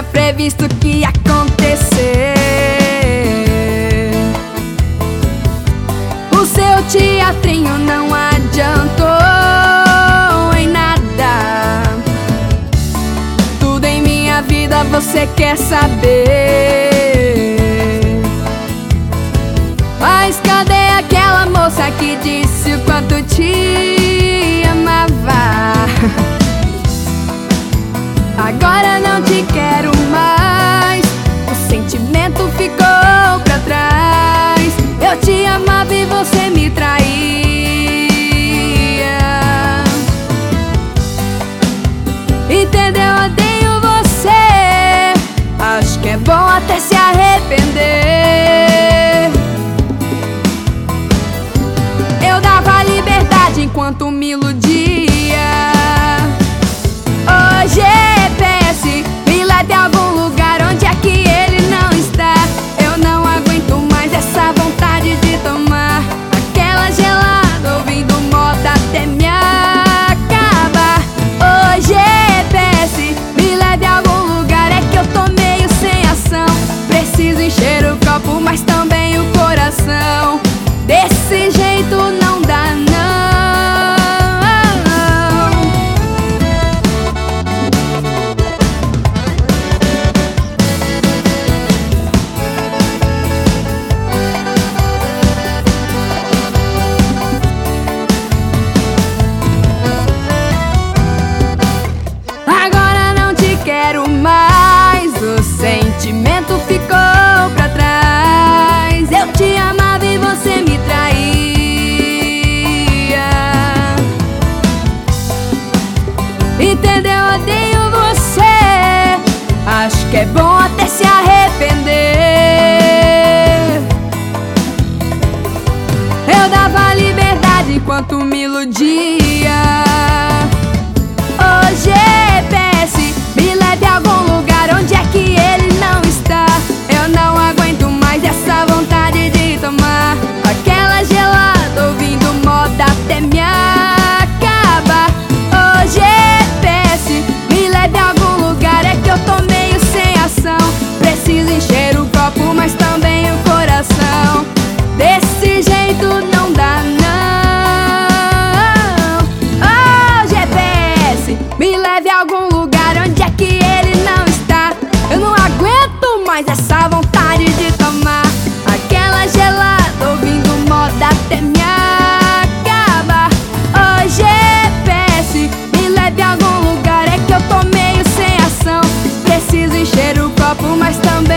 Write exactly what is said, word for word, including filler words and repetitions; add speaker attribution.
Speaker 1: previsto que ia acontecer. O seu teatrinho não adiantou em nada. Tudo em minha vida você quer saber. Mas cadê aquela moça que disse o quanto te amava? Agora não te quero mais, o sentimento ficou pra trás. Eu te amava e você me traía. Entendeu? Odeio você, acho que é bom até se arrepender. Eu dava liberdade enquanto me iludia. Hoje me leve a algum lugar onde é que ele não está. Eu não aguento mais essa vontade de tomar aquela gelada, ouvindo moda até me acabar. Ô G P S, me leve a algum lugar, é que eu tô meio sem ação. Preciso encher o copo, mas também o coração. Desse jeito não dá não. Mas o sentimento ficou pra trás. Eu te amava e você me traía. Entendeu? Odeio você, acho que é bom até se arrepender. Eu dava liberdade enquanto me iludia. Hoje P S, me leve a algum lugar onde é que ele não está. Eu não aguento mais essa vontade de tomar aquela gelada, ouvindo moda até me acabar. Hoje P S, me leve a algum lugar, é que eu tô meio sem ação. Preciso encher o copo, mas também o coração. Desse jeito não dá não. Hoje P S, me leve a algum lugar onde é que ele não está. Eu não aguento mais essa vontade de tomar aquela gelada, ouvindo moda até me acabar. Hoje P S, me leve a algum lugar, é que eu tô meio sem ação. Preciso encher o copo, mas também